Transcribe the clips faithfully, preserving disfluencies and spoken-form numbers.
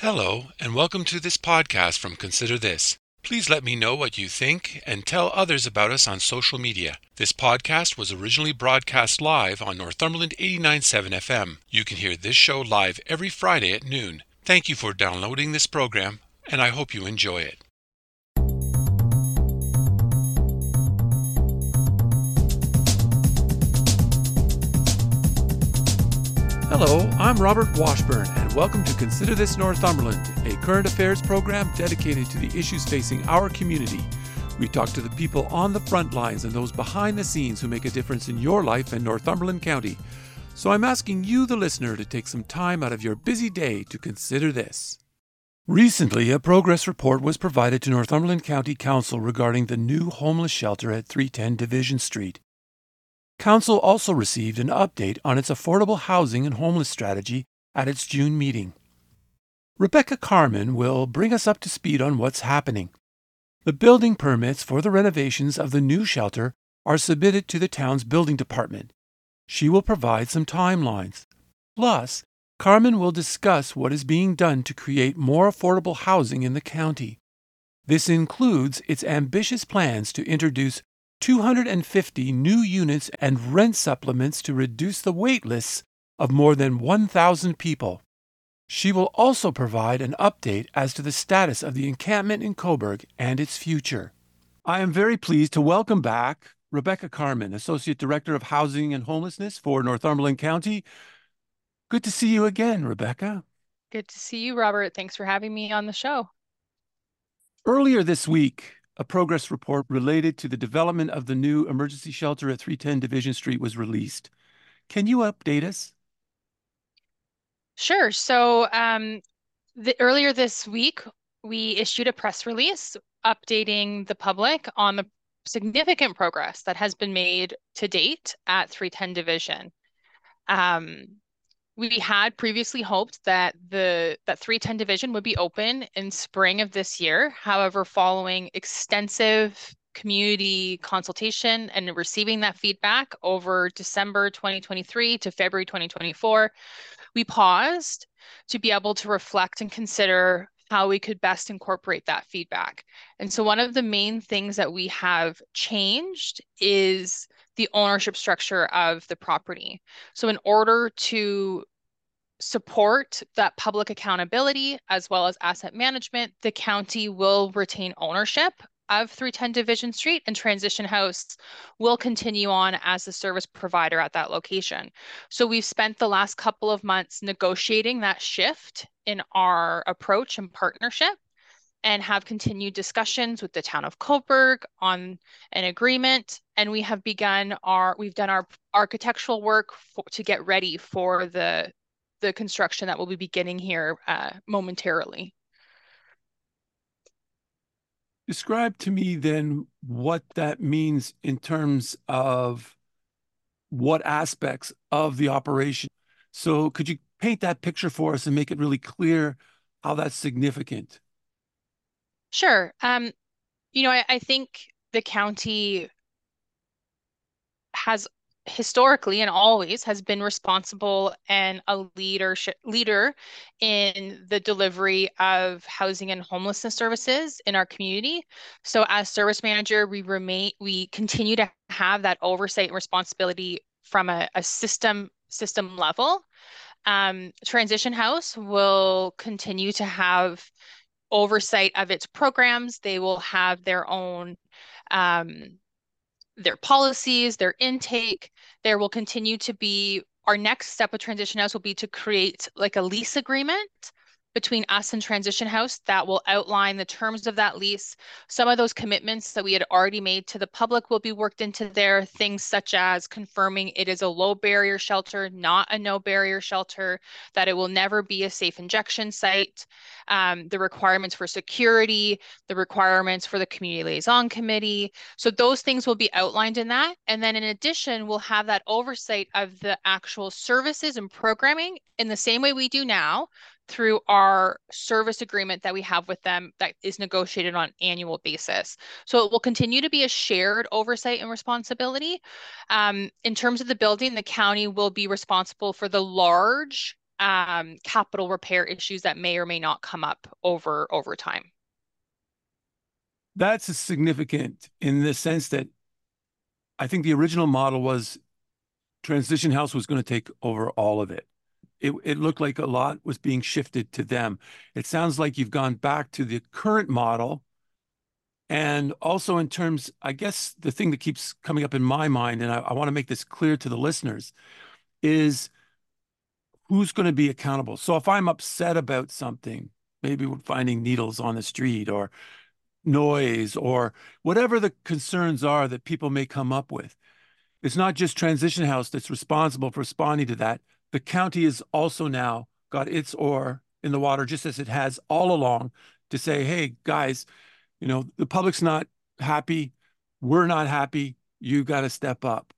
Hello, and welcome to this podcast from Consider This. Please let me know what you think and tell others about us on social media. This podcast was originally broadcast live on Northumberland eighty-nine point seven F M. You can hear this show live every Friday at noon. Thank you for downloading this program, and I hope you enjoy it. Hello, I'm Robert Washburn, and welcome to Consider This Northumberland, a current affairs program dedicated to the issues facing our community. We talk to the people on the front lines and those behind the scenes who make a difference in your life in Northumberland County. So I'm asking you, the listener, to take some time out of your busy day to consider this. Recently, a progress report was provided to Northumberland County Council regarding the new homeless shelter at three ten Division Street. Council also received an update on its affordable housing and homeless strategy at its June meeting. Rebecca Carmen will bring us up to speed on what's happening. The building permits for the renovations of the new shelter are submitted to the town's building department. She will provide some timelines. Plus, Carmen will discuss what is being done to create more affordable housing in the county. This includes its ambitious plans to introduce two hundred fifty new units and rent supplements to reduce the wait lists of more than one thousand people. She will also provide an update as to the status of the encampment in Cobourg and its future. I am very pleased to welcome back Rebecca Carmen, Associate Director of Housing and Homelessness for Northumberland County. Good to see you again, Rebecca. Good to see you, Robert. Thanks for having me on the show. Earlier this week, a progress report related to the development of the new emergency shelter at three ten Division Street was released. Can you update us? Sure. So, um, the, earlier this week, we issued a press release updating the public on the significant progress that has been made to date at three ten Division. Um, we had previously hoped that the that three ten Division would be open in spring of this year. However, following extensive community consultation and receiving that feedback over December twenty twenty-three to February twenty twenty-four, we paused to be able to reflect and consider how we could best incorporate that feedback. And so one of the main things that we have changed is the ownership structure of the property. So in order to support that public accountability as well as asset management, the county will retain ownership of three ten Division Street, and Transition House will continue on as the service provider at that location. So we've spent the last couple of months negotiating that shift in our approach and partnership, and have continued discussions with the town of Cobourg on an agreement. And we have begun our, we've done our architectural work for, to get ready for the, the construction that will be beginning here uh, momentarily. Describe to me then what that means in terms of what aspects of the operation. So could you paint that picture for us and make it really clear how that's significant? Sure. Um, you know, I, I think the county has historically and always has been responsible and a leadership leader in the delivery of housing and homelessness services in our community. So as service manager, we remain we continue to have that oversight and responsibility from a, a system system level. Um, Transition House will continue to have oversight of its programs. They will have their own um, their policies, their intake. There will continue to be, our next step with Transition House will be to create like a lease agreement between us and Transition House that will outline the terms of that lease. Some of those commitments that we had already made to the public will be worked into there, things such as confirming it is a low barrier shelter, not a no barrier shelter, that it will never be a safe injection site, um, the requirements for security, the requirements for the community liaison committee. So those things will be outlined in that. And then in addition, we'll have that oversight of the actual services and programming in the same way we do now, through our service agreement that we have with them that is negotiated on an annual basis. So it will continue to be a shared oversight and responsibility. Um, in terms of the building, the county will be responsible for the large um, capital repair issues that may or may not come up over over time. That's significant in the sense that I think the original model was Transition House was going to take over all of it. It, it looked like a lot was being shifted to them. It sounds like you've gone back to the current model. And also in terms, I guess the thing that keeps coming up in my mind, and I, I want to make this clear to the listeners, is who's going to be accountable. So if I'm upset about something, maybe we're finding needles on the street or noise or whatever the concerns are that people may come up with, it's not just Transition House that's responsible for responding to that. The county has also now got its oar in the water, just as it has all along, to say, hey, guys, you know, the public's not happy. We're not happy. You got to step up.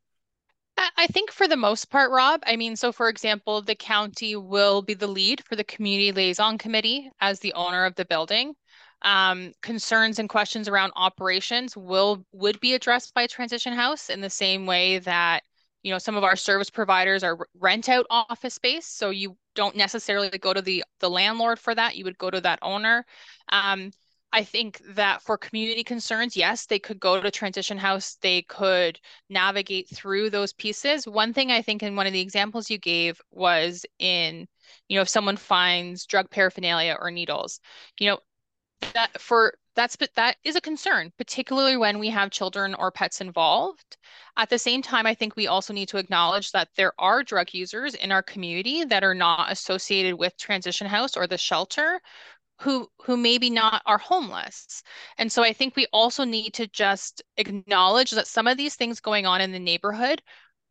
I I think for the most part, Rob, I mean, so for example, the county will be the lead for the community liaison committee as the owner of the building. Um, concerns and questions around operations will would be addressed by Transition House in the same way that, you know, some of our service providers are rent out office space. So you don't necessarily go to the the landlord for that. You would go to that owner. Um, I think that for community concerns, yes, they could go to Transition House. They could navigate through those pieces. One thing I think in one of the examples you gave was in, you know, if someone finds drug paraphernalia or needles, you know, that for that's but that is a concern, particularly when we have children or pets involved. At the same time, I think we also need to acknowledge that there are drug users in our community that are not associated with Transition House or the shelter who who maybe not are homeless. And so I think we also need to just acknowledge that some of these things going on in the neighborhood,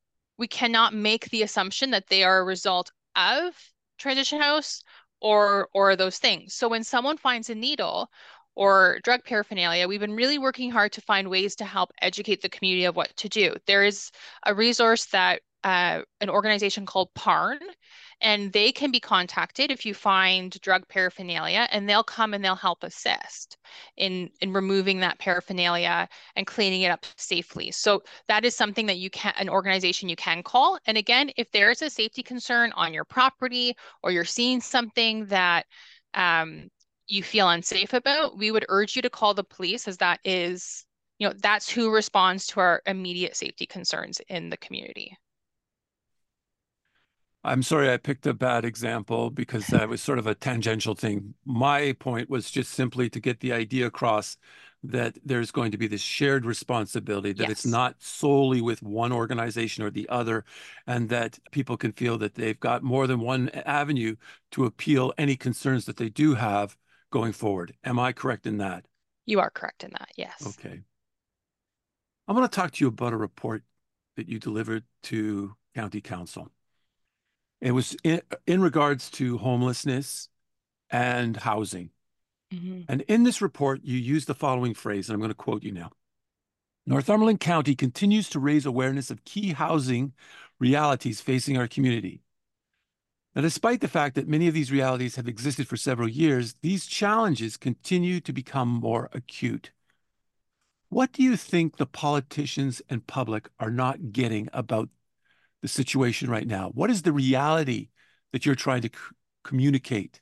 we cannot make the assumption that they are a result of Transition House or or those things. So when someone finds a needle or drug paraphernalia, we've been really working hard to find ways to help educate the community of what to do. There is a resource that uh, an organization called PARN, and they can be contacted if you find drug paraphernalia, and they'll come and they'll help assist in in removing that paraphernalia and cleaning it up safely. So that is something that you can, an organization you can call. And again, if there is a safety concern on your property or you're seeing something that um, you feel unsafe about, we would urge you to call the police, as that is, you know, that's who responds to our immediate safety concerns in the community. I'm sorry I picked a bad example because that was sort of a tangential thing. My point was just simply to get the idea across that there's going to be this shared responsibility, that it's Yes, not solely with one organization or the other, and that people can feel that they've got more than one avenue to appeal any concerns that they do have going forward. Am I correct in that? you are correct in that. Yes. Okay. I'm going to talk to you about a report that you delivered to County Council. It was in, in regards to homelessness and housing. Mhm. And in this report, you use the following phrase, and I'm going to quote you now. Northumberland County continues to raise awareness of key housing realities facing our community. Now, despite the fact that many of these realities have existed for several years, these challenges continue to become more acute. What do you think the politicians and public are not getting about the situation right now? What is the reality that you're trying to c- communicate?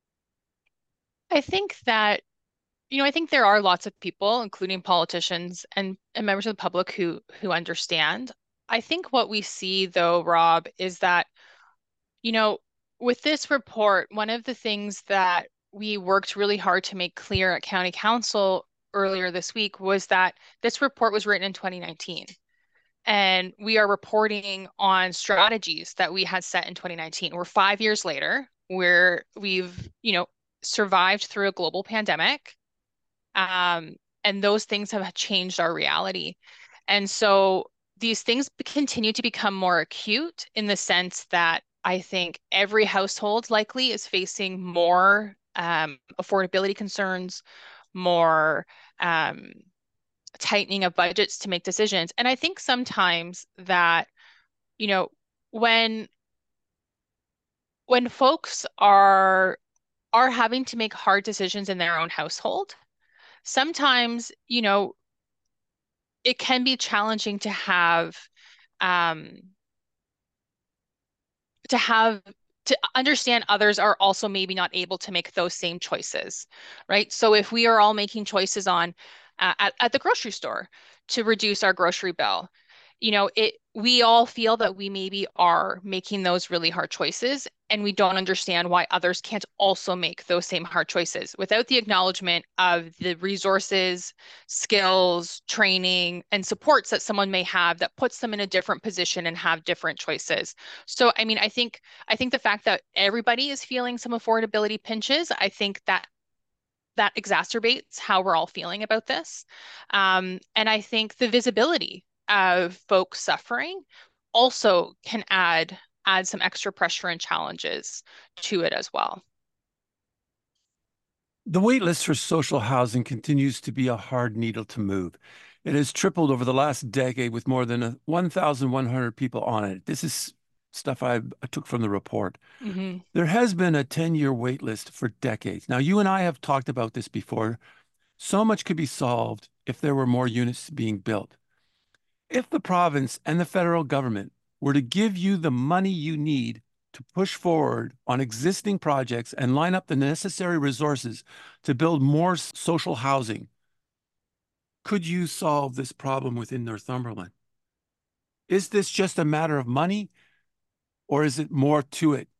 I think that, you know, I think there are lots of people, including politicians and, and members of the public who who understand. I think what we see though, Rob, is that, you know, with this report, one of the things that we worked really hard to make clear at County Council earlier this week was that this report was written in twenty nineteen. And we are reporting on strategies that we had set in twenty nineteen. We're five years later, where we've, you know, survived through a global pandemic. Um, and those things have changed our reality. And so these things continue to become more acute in the sense that I think every household likely is facing more um, affordability concerns, more um, tightening of budgets to make decisions. And I think sometimes that, you know, when when folks are are having to make hard decisions in their own household, sometimes, you know, it can be challenging to have um to have to understand others are also maybe not able to make those same choices, right? So if we are all making choices on uh, at, at the grocery store to reduce our grocery bill, you know, it we all feel that we maybe are making those really hard choices, and we don't understand why others can't also make those same hard choices without the acknowledgement of the resources, skills, training, and supports that someone may have that puts them in a different position and have different choices. So, I mean, I think I think the fact that everybody is feeling some affordability pinches, I think that that exacerbates how we're all feeling about this. Um, and I think the visibility of folks suffering also can add add some extra pressure and challenges to it as well. The wait list for social housing continues to be a hard needle to move. It has tripled over the last decade with more than one thousand one hundred people on it. This is stuff I, I took from the report. Mm-hmm. There has been a ten-year wait list for decades. Now, you and I have talked about this before. So much could be solved if there were more units being built. If the province and the federal government were to give you the money you need to push forward on existing projects and line up the necessary resources to build more social housing, could you solve this problem within Northumberland? Is this just a matter of money, or is it more to it?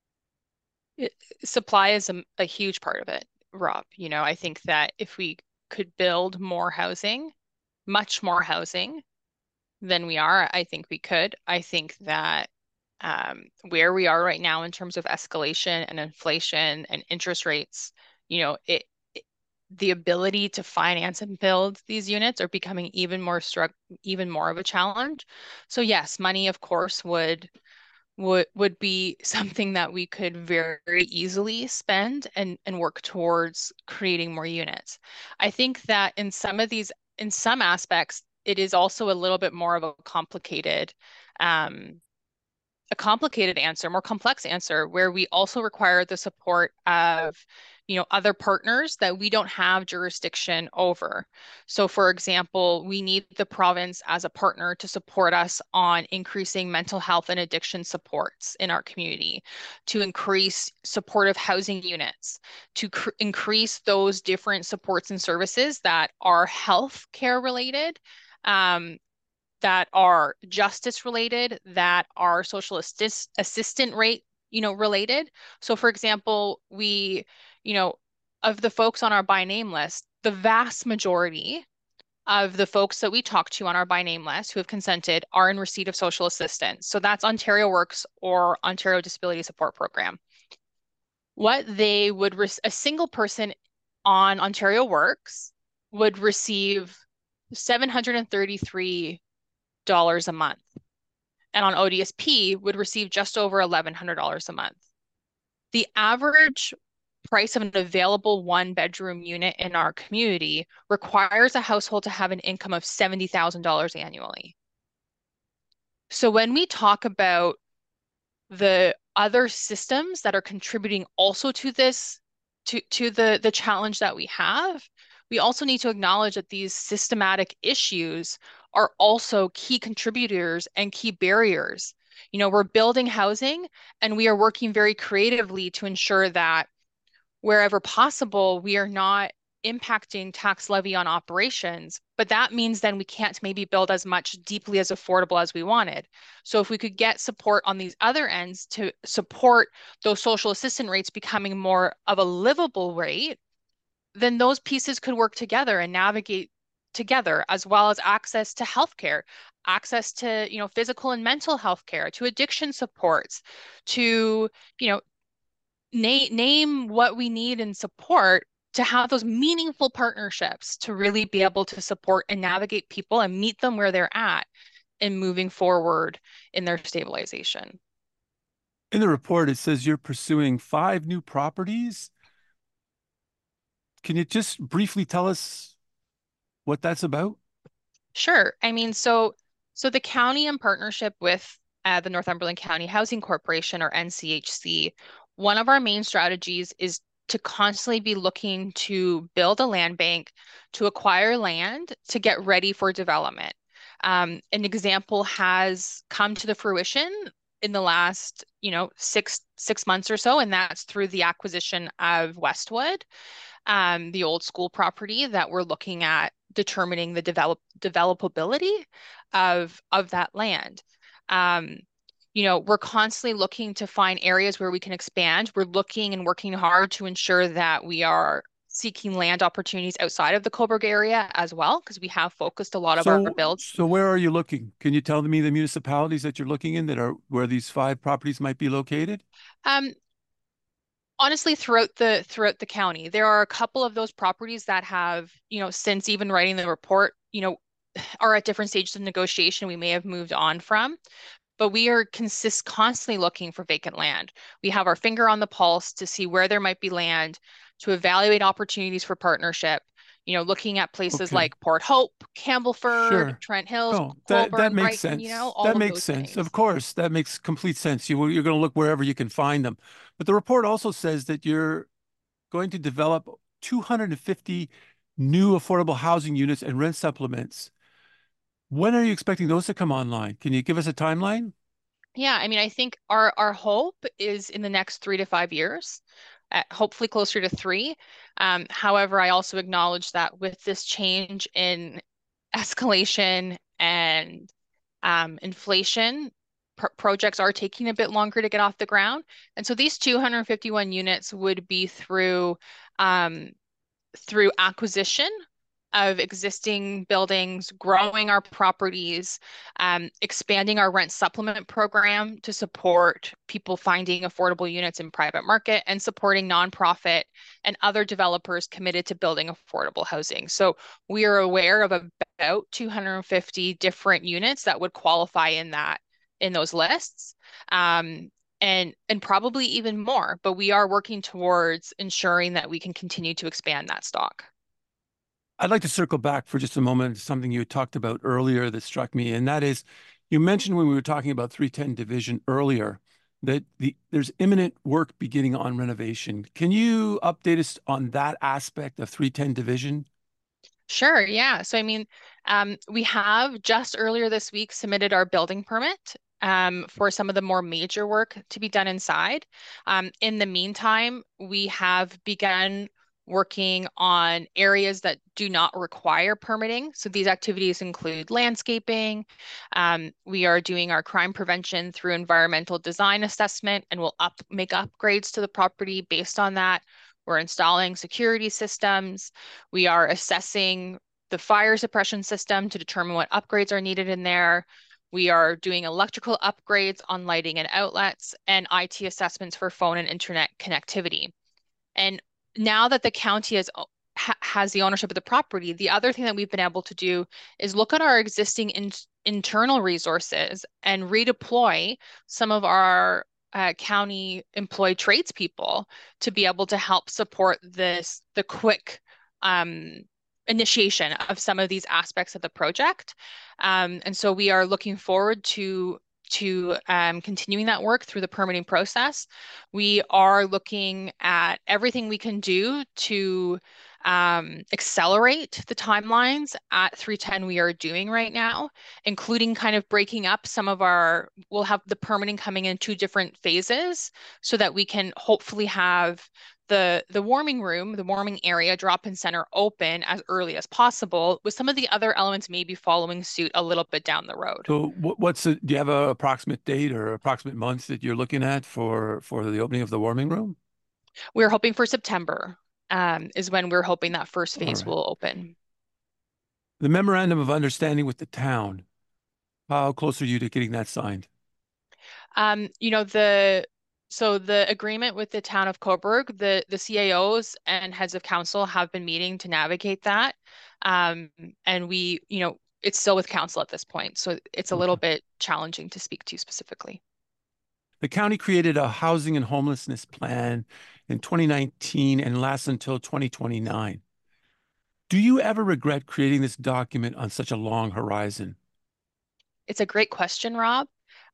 It, supply is a, a huge part of it, Rob. You know, I think that if we could build more housing, much more housing than we are, I think we could. I think that um, where we are right now in terms of escalation and inflation and interest rates, you know, it, it the ability to finance and build these units are becoming even more strugg even more of a challenge. So yes, money, of course, would would would be something that we could very easily spend and and work towards creating more units. I think that in some of these, in some aspects, it is also a little bit more of a complicated um, a complicated answer, more complex answer, where we also require the support of, you know, other partners that we don't have jurisdiction over. So, for example, we need the province as a partner to support us on increasing mental health and addiction supports in our community, to increase supportive housing units, to increase those different supports and services that are health care related. Um, that are justice related, that are social assist assistant rate, you know, related. So for example, we, you know, of the folks on our by name list, the vast majority of the folks that we talk to on our by name list who have consented are in receipt of social assistance. So that's Ontario Works or Ontario Disability Support Program. What they would, a single person on Ontario Works would receive seven hundred thirty-three dollars a month, and on O D S P would receive just over eleven hundred dollars a month. The average price of an available one bedroom unit in our community requires a household to have an income of seventy thousand dollars annually. So when we talk about the other systems that are contributing also to this, to, to the, the challenge that we have, we also need to acknowledge that these systematic issues are also key contributors and key barriers. You know, we're building housing and we are working very creatively to ensure that wherever possible, we are not impacting tax levy on operations, but that means then we can't maybe build as much deeply as affordable as we wanted. So if we could get support on these other ends to support those social assistance rates becoming more of a livable rate, then those pieces could work together and navigate together, as well as access to healthcare, access to, you know, physical and mental health care, to addiction supports, to, you know, name name what we need and support to have those meaningful partnerships to really be able to support and navigate people and meet them where they're at in moving forward in their stabilization. In the report, it says you're pursuing five new properties. Can you just briefly tell us what that's about? Sure. I mean, so so the county, in partnership with uh, the Northumberland County Housing Corporation, or N C H C, one of our main strategies is to constantly be looking to build a land bank, to acquire land, to get ready for development. Um, an example has come to the fruition in the last, you know, six six months or so, and that's through the acquisition of Westwood, um, the old school property that we're looking at determining the develop developability of of that land. Um, you know, we're constantly looking to find areas where we can expand. We're looking and working hard to ensure that we are seeking land opportunities outside of the Cobourg area as well, because we have focused a lot of our So, builds. so where are you looking? Can you tell me the municipalities that you're looking in that are where these five properties might be located? Um, honestly, throughout the throughout the county, there are a couple of those properties that have, you know, since even writing the report, you know, are at different stages of negotiation we may have moved on from. But we are consist constantly looking for vacant land. We have our finger on the pulse to see where there might be land, to evaluate opportunities for partnership, you know, looking at places Okay. like Port Hope, Campbellford, Sure. Trent Hills, No, that that Colborne, makes Brighton, you know, sense. all That of makes those sense. Of things. course, that makes complete sense. You you're going to look wherever you can find them. But the report also says that you're going to develop two hundred fifty new affordable housing units and rent supplements. When are you expecting those to come online? Can you give us a timeline? Yeah, I mean, I think our our hope is in the next three to five years, uh, hopefully closer to three. Um, however, I also acknowledge that with this change in escalation and um, inflation, pr projects are taking a bit longer to get off the ground. And so these two hundred fifty-one units would be through um, through acquisition of existing buildings, growing our properties, um, expanding our rent supplement program to support people finding affordable units in private market, and supporting nonprofit and other developers committed to building affordable housing. So we are aware of about two hundred fifty different units that would qualify in that in those lists. Um, and and probably even more, but we are working towards ensuring that we can continue to expand that stock. I'd like to circle back for just a moment to something you talked about earlier that struck me, and that is you mentioned when we were talking about three ten Division earlier that the there's imminent work beginning on renovation. Can you update us on that aspect of three ten Division? Sure, yeah. So I mean, um, we have just earlier this week submitted our building permit um, for some of the more major work to be done inside. Um, in the meantime, we have begun working on areas that do not require permitting. So these activities include landscaping. Um, we are doing our crime prevention through environmental design assessment, and we'll up make upgrades to the property based on that. We're installing security systems. We are assessing the fire suppression system to determine what upgrades are needed in there. We are doing electrical upgrades on lighting and outlets, and I T assessments for phone and internet connectivity. And now that the county has ha has the ownership of the property, the other thing that we've been able to do is look at our existing in internal resources and redeploy some of our uh, county employed tradespeople to be able to help support this, the quick um, initiation of some of these aspects of the project. Um, and so we are looking forward to to um, continuing that work through the permitting process. We are looking at everything we can do to um, accelerate the timelines at three ten we are doing right now, including kind of breaking up some of our, we'll have the permitting coming in two different phases so that we can hopefully have the the warming room, the warming area, drop-in center open as early as possible, with some of the other elements maybe following suit a little bit down the road. So what, what's the, do you have a approximate date or approximate months that you're looking at for for the opening of the warming room? We're hoping for September, um, is when we're hoping that first All phase right. will open. The memorandum of understanding with the town, how close are you to getting that signed? Um, you know, the so the agreement with the town of Coburg, the the C A Os and heads of council have been meeting to navigate that. Um, and we, you know, it's still with council at this point, so it's a little Okay. bit challenging to speak to specifically. The county created a housing and homelessness plan in twenty nineteen and lasts until twenty twenty-nine. Do you ever regret creating this document on such a long horizon? It's a great question, Rob.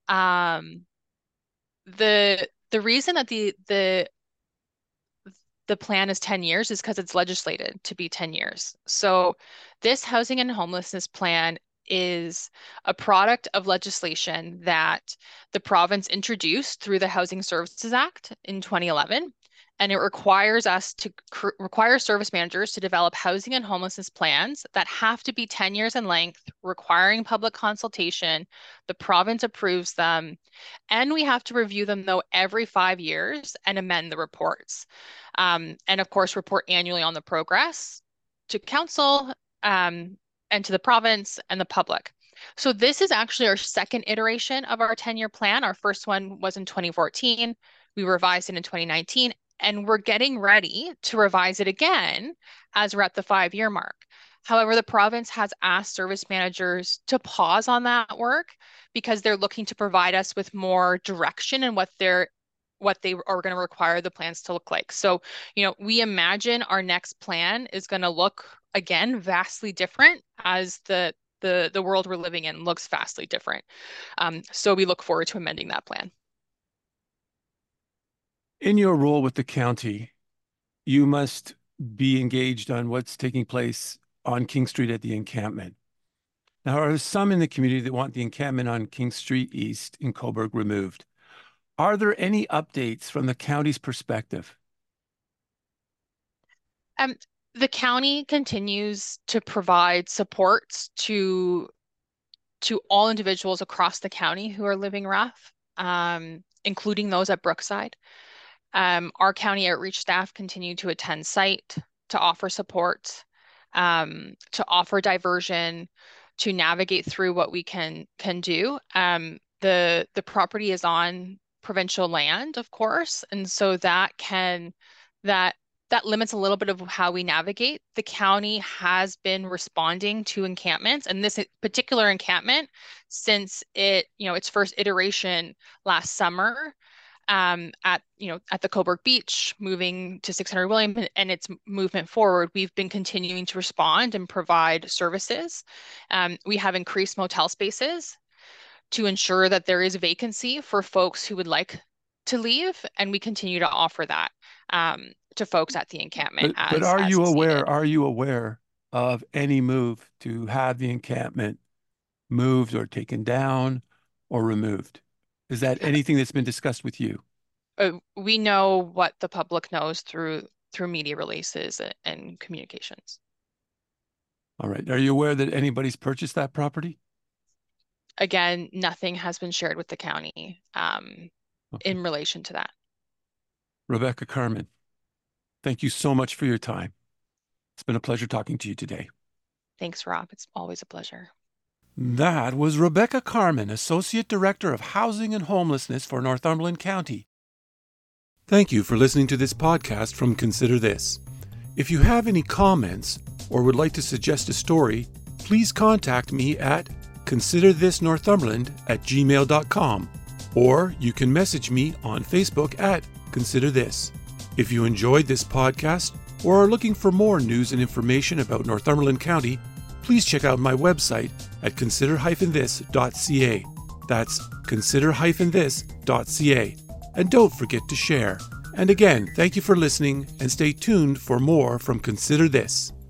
Um, the the reason that the the the plan is ten years is because it's legislated to be ten years. So this housing and homelessness plan is a product of legislation that the province introduced through the Housing Services Act in twenty eleven. And it requires us to require service managers to develop housing and homelessness plans that have to be ten years in length, requiring public consultation. The province approves them, and we have to review them though every five years and amend the reports. Um, and of course, report annually on the progress to council um, and to the province and the public. So this is actually our second iteration of our ten-year plan. Our first one was in twenty fourteen. We revised it in twenty nineteen. And we're getting ready to revise it again as we're at the five-year mark. However, the province has asked service managers to pause on that work because they're looking to provide us with more direction in what they're what they are going to require the plans to look like. So, you know, we imagine our next plan is going to look, again, vastly different as the the the world we're living in looks vastly different. Um, so we look forward to amending that plan. In your role with the county, you must be engaged on what's taking place on King Street at the encampment. Now, are there some in the community that want the encampment on King Street East in Cobourg removed? Are there any updates from the county's perspective? Um, the county continues to provide supports to to all individuals across the county who are living rough, um, including those at Brookside. Um, our county outreach staff continue to attend site, to offer support, um, to offer diversion, to navigate through what we can can do. Um, the the property is on provincial land, of course, and so that can that that limits a little bit of how we navigate. The county has been responding to encampments, and this particular encampment, since it you know its first iteration last summer. Um, at you know at the Cobourg Beach, moving to six hundred William, and its movement forward, we've been continuing to respond and provide services. Um, we have increased motel spaces to ensure that there is a vacancy for folks who would like to leave, and we continue to offer that um, to folks at the encampment. But, as, but are as you aware? needed. Are you aware of any move to have the encampment moved or taken down or removed? Is that anything that's been discussed with you? Uh, we know what the public knows through through media releases and communications. All right. Are you aware that anybody's purchased that property? Again, nothing has been shared with the county um, okay. in relation to that. Rebecca Carman, thank you so much for your time. It's been a pleasure talking to you today. Thanks, Rob. It's always a pleasure. That was Rebecca Carman, Associate Director of Housing and Homelessness for Northumberland County. Thank you for listening to this podcast from Consider This. If you have any comments or would like to suggest a story, please contact me at considerthisnorthumberland at gmail dot com, or you can message me on Facebook at Consider This. If you enjoyed this podcast or are looking for more news and information about Northumberland County, please check out my website at consider dash this dot c a. That's consider dash this dot c a. And don't forget to share. And again, thank you for listening, and stay tuned for more from Consider This.